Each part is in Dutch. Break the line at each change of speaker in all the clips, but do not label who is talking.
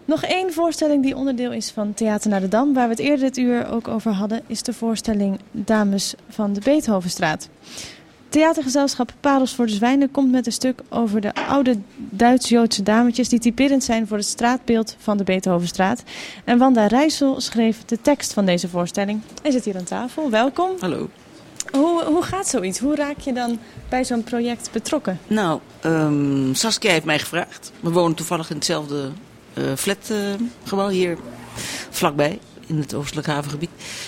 Nog één voorstelling die onderdeel is van Theater naar de Dam, waar we het eerder dit uur ook over hadden, is de voorstelling Dames van de Beethovenstraat. Theatergezelschap Parels voor de Zwijnen komt met een stuk over de oude Duits-Joodse dametjes die typerend zijn voor het straatbeeld van de Beethovenstraat. En Wanda Rijssel schreef de tekst van deze voorstelling en zit hier aan tafel. Welkom.
Hallo.
Hoe gaat zoiets? Hoe raak je dan bij zo'n project betrokken?
Nou, Saskia heeft mij gevraagd. We wonen toevallig in hetzelfde flatgebouw hier vlakbij in het Oostelijk Havengebied.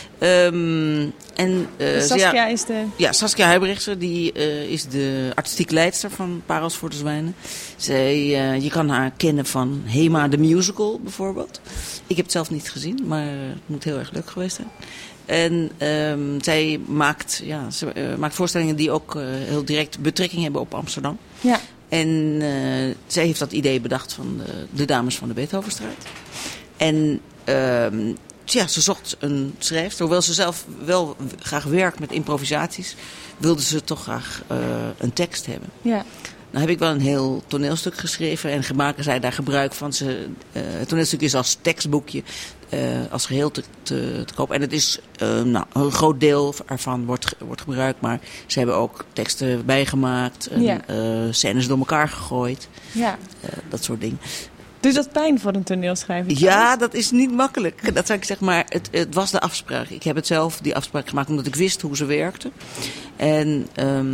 Saskia is de...
Ja, Saskia Huybrechtse, die is de artistiek leidster van Parels voor de Zwijnen. Je kan haar kennen van Hema the Musical bijvoorbeeld. Ik heb het zelf niet gezien, maar het moet heel erg leuk geweest zijn. En zij maakt voorstellingen die ook heel direct betrekking hebben op Amsterdam.
Ja.
En zij heeft dat idee bedacht van de Dames van de Beethovenstraat. En ze zocht een schrijfster. Hoewel ze zelf wel graag werkt met improvisaties, wilde ze toch graag een tekst hebben.
Ja.
Nou heb ik wel een heel toneelstuk geschreven en maken zij daar gebruik van. Het toneelstuk is als tekstboekje als geheel te koop. En het is een groot deel ervan wordt gebruikt, maar ze hebben ook teksten bijgemaakt, scènes door elkaar gegooid, dat soort dingen.
Doet dat pijn voor een toneelschrijver?
Ja, dat is niet makkelijk. Dat zou ik zeggen, maar het was de afspraak. Ik heb het zelf, die afspraak gemaakt, omdat ik wist hoe ze werkte. En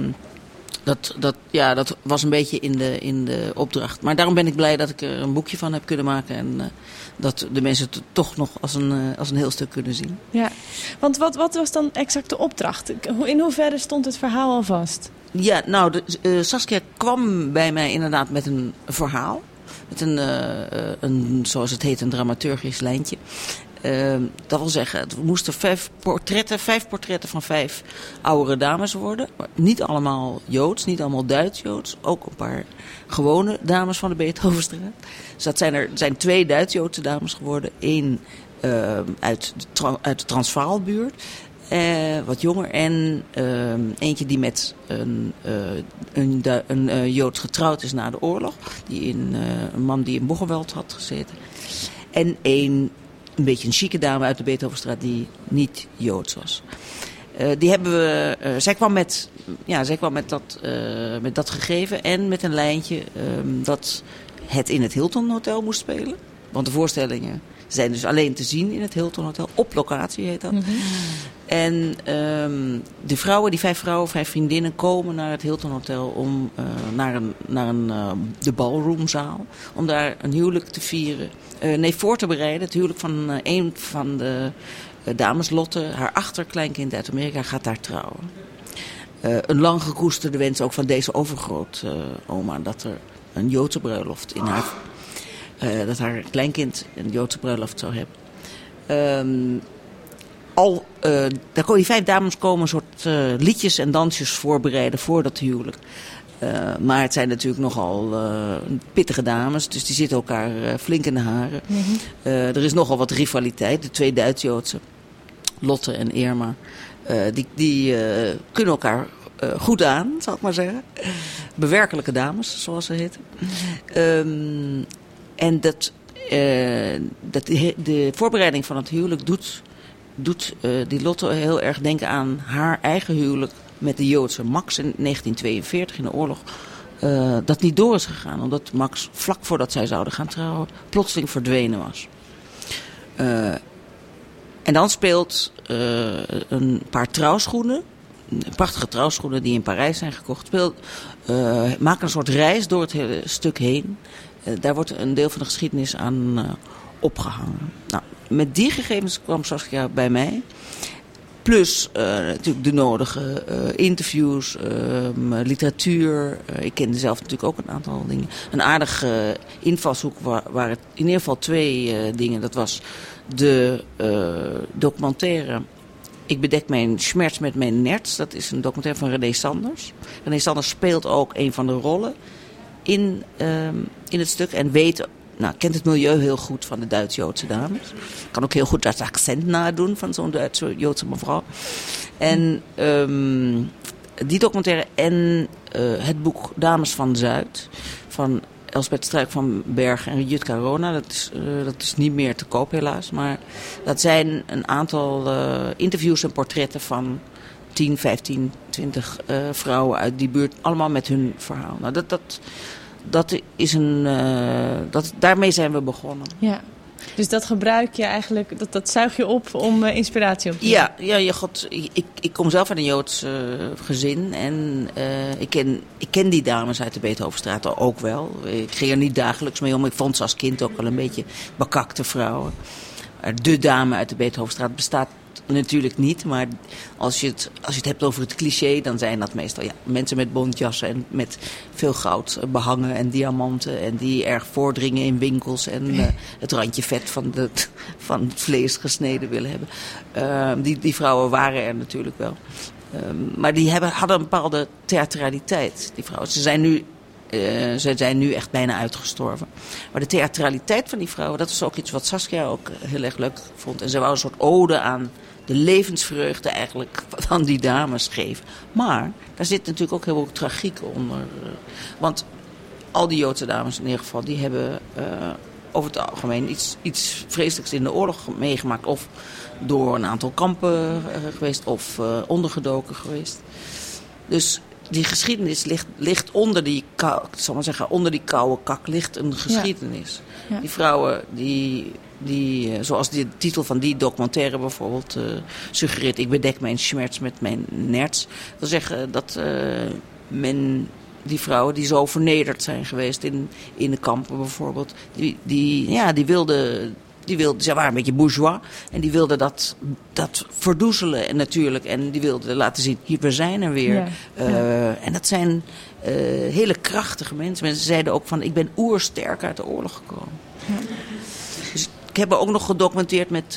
dat was een beetje in de opdracht. Maar daarom ben ik blij dat ik er een boekje van heb kunnen maken. En dat de mensen het toch nog als een heel stuk kunnen zien.
Ja, want wat was dan exact de opdracht? In hoeverre stond het verhaal al vast? Ja,
nou, Saskia kwam bij mij inderdaad met een verhaal. Met een zoals het heet, een dramaturgisch lijntje. Dat wil zeggen, het moesten 5 portretten van 5 oudere dames worden. Niet allemaal Joods, niet allemaal Duits-Joods. Ook een paar gewone dames van de Beethovenstraat. Dus dat zijn 2 Duits-Joodse dames geworden. 1 uit de Transvaalbuurt, wat jonger. En eentje die met een Joods getrouwd is na de oorlog. Een man die in Boegeweld had gezeten. En een beetje een chique dame uit de Beethovenstraat die niet Joods was. Die hebben we. Zij kwam met dat gegeven en met een lijntje dat het in het Hilton Hotel moest spelen. Want de voorstellingen zijn dus alleen te zien in het Hilton Hotel. Op locatie heet dat. Mm-hmm. En die 5 vriendinnen komen naar het Hilton Hotel om de ballroomzaal. Om daar een huwelijk te vieren. Voor te bereiden. Het huwelijk van een van de dames, Lotte. Haar achterkleinkind uit Amerika gaat daar trouwen. Een lang gekoesterde wens ook van deze overgrootoma. Dat er een Joodse bruiloft in haar... dat haar kleinkind een Joodse bruiloft zou hebben. Die 5 dames komen een soort liedjes en dansjes voorbereiden voor dat huwelijk. Maar het zijn natuurlijk nogal pittige dames, dus die zitten elkaar flink in de haren. Mm-hmm. Er is nogal wat rivaliteit. De 2 Duits-Joodse, Lotte en Irma, die kunnen elkaar goed aan, zal ik maar zeggen. Bewerkelijke dames, zoals ze heten. En de voorbereiding van het huwelijk doet die Lotte heel erg denken aan haar eigen huwelijk met de Joodse Max in 1942 in de oorlog. Dat niet door is gegaan, omdat Max vlak voordat zij zouden gaan trouwen plotseling verdwenen was. En dan speelt een paar trouwschoenen, prachtige trouwschoenen die in Parijs zijn gekocht, maken een soort reis door het hele stuk heen. Daar wordt een deel van de geschiedenis aan opgehangen. Nou, met die gegevens kwam Saskia bij mij. Plus natuurlijk de nodige interviews, literatuur. Ik kende zelf natuurlijk ook een aantal dingen. Een aardige invalshoek waren in ieder geval 2 dingen. Dat was de documentaire Ik bedek mijn schmerz met mijn nerts. Dat is een documentaire van René Sanders. René Sanders speelt ook een van de rollen in het stuk en kent het milieu heel goed van de Duits-Joodse dames. Kan ook heel goed dat accent nadoen van zo'n Duits-Joodse mevrouw. En die documentaire en het boek Dames van Zuid van Elsbeth Struik van Berg en Jutka Rona. Dat is niet meer te koop helaas. Maar dat zijn een aantal interviews en portretten van 10, 15, 20 vrouwen uit die buurt. Allemaal met hun verhaal. Nou, dat is daarmee zijn we begonnen.
Ja. Dus dat gebruik je eigenlijk, dat zuig je op om inspiratie op te doen?
Ja, God, ik kom zelf uit een Joods gezin en ik ken die dames uit de Beethovenstraat ook wel. Ik ging er niet dagelijks mee om, ik vond ze als kind ook wel een beetje bekakte vrouwen. De dame uit de Beethovenstraat bestaat natuurlijk niet, maar als je het hebt over het cliché, dan zijn dat meestal mensen met bontjassen en met veel goud behangen en diamanten en die erg voordringen in winkels en het randje vet van het vlees gesneden willen hebben. Die vrouwen waren er natuurlijk wel. Maar die hadden een bepaalde theatraliteit, die vrouwen. Ze zijn nu echt bijna uitgestorven. Maar de theatraliteit van die vrouwen, dat is ook iets wat Saskia ook heel erg leuk vond. En ze wou een soort ode aan de levensvreugde eigenlijk van die dames geven. Maar daar zit natuurlijk ook heel veel tragiek onder. Want al die Joodse dames in ieder geval, die hebben over het algemeen iets vreselijks in de oorlog meegemaakt. Of door een aantal kampen geweest of ondergedoken geweest. Dus die geschiedenis ligt onder die onder die koude kak ligt een geschiedenis. Ja. Die vrouwen die zoals de titel van die documentaire bijvoorbeeld suggereert, ik bedek mijn schmerz met mijn nerz. Dat wil zeggen dat die vrouwen die zo vernederd zijn geweest in de kampen bijvoorbeeld, die wilden, ze waren een beetje bourgeois en die wilden dat verdoezelen en natuurlijk. En die wilden laten zien, hier, we zijn er weer. En dat zijn hele krachtige mensen. Mensen zeiden ook van, ik ben oersterk uit de oorlog gekomen. Ja. Dus ik heb ook nog gedocumenteerd met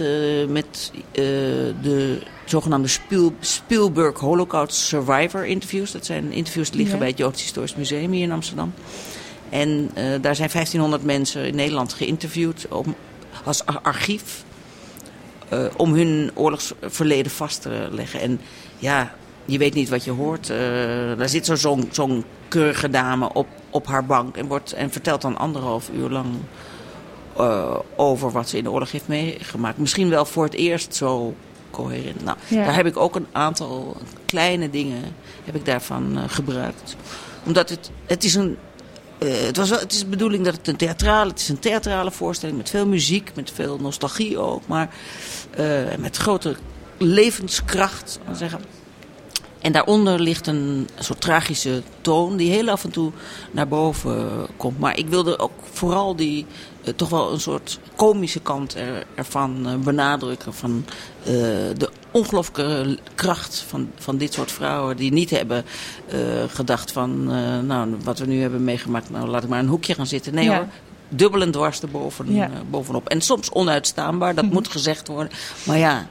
de zogenaamde Spielberg Holocaust Survivor interviews. Dat zijn interviews die liggen bij het Joods Historisch Museum hier in Amsterdam. En daar zijn 1500 mensen in Nederland geïnterviewd als archief om hun oorlogsverleden vast te leggen. En ja, je weet niet wat je hoort. Daar zit zo'n keurige dame op haar bank en vertelt dan 1,5 uur lang over wat ze in de oorlog heeft meegemaakt. Misschien wel voor het eerst zo coherent. Nou, daar heb ik ook een aantal kleine dingen heb ik daarvan gebruikt. Omdat het is de bedoeling dat het is een theatrale voorstelling met veel muziek, met veel nostalgie ook, maar met grote levenskracht, zal ik zeggen. En daaronder ligt een soort tragische toon die heel af en toe naar boven komt. Maar ik wilde ook vooral toch wel een soort komische kant ervan benadrukken. Van de ongelooflijke kracht van dit soort vrouwen die niet hebben gedacht van, wat we nu hebben meegemaakt, laat ik maar een hoekje gaan zitten. Nee hoor, dubbel en dwars bovenop. En soms onuitstaanbaar, dat moet gezegd worden. Maar ja,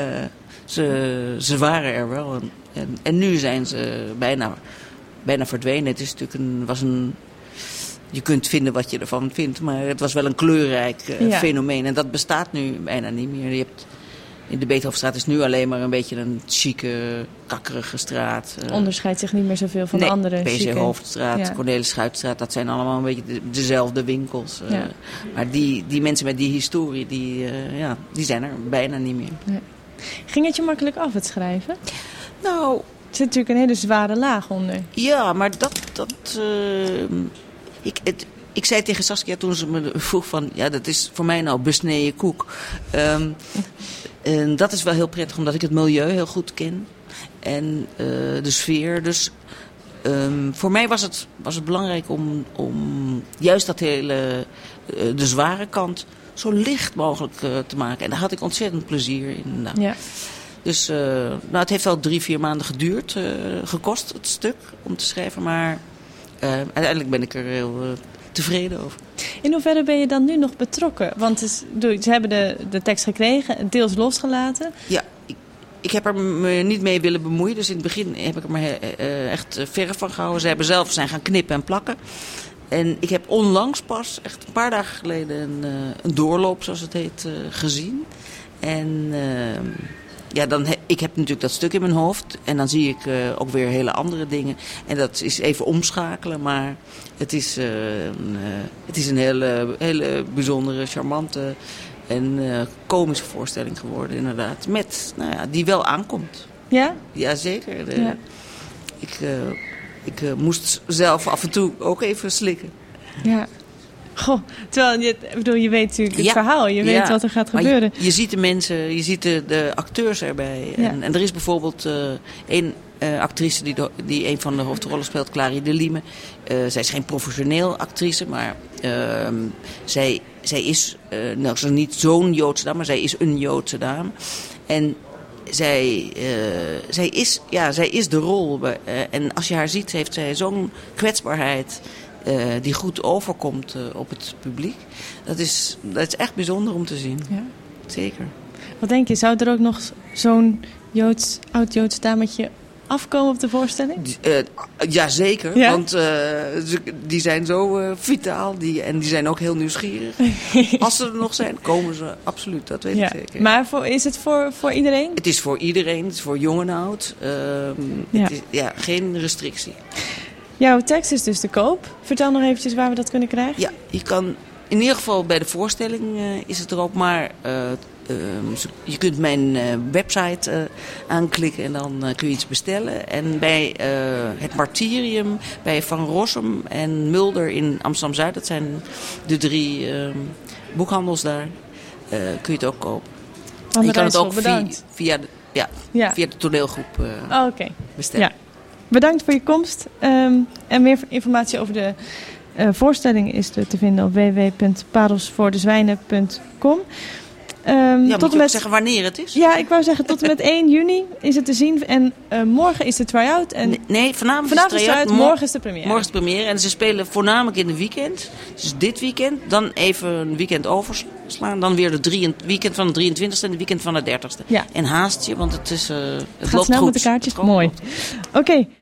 ze waren er wel. En nu zijn ze bijna verdwenen. Het is natuurlijk je kunt vinden wat je ervan vindt, maar het was wel een kleurrijk fenomeen. En dat bestaat nu bijna niet meer. In de Beethovenstraat is nu alleen maar een beetje een chique, kakkerige straat.
Onderscheidt zich niet meer zoveel van de andere
PC Hoofdstraat, Cornelis Schuitstraat, dat zijn allemaal een beetje dezelfde winkels. Maar die mensen met die historie, die zijn er bijna niet meer.
Nee. Ging het je makkelijk af, het schrijven?
Nou,
er zit natuurlijk een hele zware laag onder. Ja,
maar ik zei tegen Saskia toen ze me vroeg van, dat is voor mij nou besneden koek. En dat is wel heel prettig, omdat ik het milieu heel goed ken. En de sfeer. Dus voor mij was het belangrijk om juist dat hele, de zware kant zo licht mogelijk te maken. En daar had ik ontzettend plezier in. Ja. Dus het heeft wel 3-4 maanden gekost, het stuk, om te schrijven. Maar uiteindelijk ben ik er heel tevreden over.
In hoeverre ben je dan nu nog betrokken? Want ze hebben de tekst gekregen, deels losgelaten.
Ja, ik heb er me niet mee willen bemoeien. Dus in het begin heb ik er maar echt verre van gehouden. Ze zijn gaan knippen en plakken. En ik heb onlangs pas, echt een paar dagen geleden, een doorloop, zoals het heet, gezien. En ik heb natuurlijk dat stuk in mijn hoofd. En dan zie ik ook weer hele andere dingen. En dat is even omschakelen. Maar het is een hele bijzondere, charmante en komische voorstelling geworden inderdaad. Die wel aankomt.
Ja?
Jazeker. Ik moest zelf af en toe ook even slikken.
Ja. Goh, terwijl je weet natuurlijk het verhaal. Je weet wat er gaat gebeuren.
Je ziet de mensen, je ziet de acteurs erbij. Ja. En er is bijvoorbeeld een actrice die een van de hoofdrollen speelt, Clary de Lieme. Zij is geen professioneel actrice, maar zij is ze is niet zo'n Joodse dame, maar zij is een Joodse dame. En zij is de rol. En als je haar ziet, heeft zij zo'n kwetsbaarheid die goed overkomt op het publiek. Dat is echt bijzonder om te zien. Ja. Zeker.
Wat denk je, zou er ook nog zo'n oud-Joods dametje afkomen op de voorstelling?
Jazeker, ja? Want die zijn zo vitaal en die zijn ook heel nieuwsgierig. Als ze er nog zijn, komen ze absoluut, dat weet ik zeker.
Maar is het voor iedereen?
Het is voor iedereen, het is voor jong en oud. Het is geen restrictie.
Jouw tekst is dus te koop. Vertel nog eventjes waar we dat kunnen krijgen.
Ja, je kan in ieder geval bij de voorstelling is het er ook, maar je kunt mijn website aanklikken en dan kun je iets bestellen. En bij het Martyrium, bij Van Rossum en Mulder in Amsterdam-Zuid, dat zijn de 3 boekhandels daar, kun je het ook kopen. En je kan het ook via de toneelgroep bestellen. Ja.
Bedankt voor je komst. En meer informatie over de voorstelling is te vinden op www.parelsvoordezwijnen.com.
Moet je ook zeggen wanneer het is?
Ja, ik wou zeggen tot en met 1 juni is het te zien. En morgen is de try-out.
Nee, vanavond is de try-out.
Morgen is de première.
Morgen is de première. En ze spelen voornamelijk in de weekend. Dus dit weekend. Dan even een weekend overslaan. Dan weer het weekend van de 23e en de weekend van de 30e. Ja. En haast je, want het loopt
snel
goed.
Met de kaartjes. Mooi. Oké.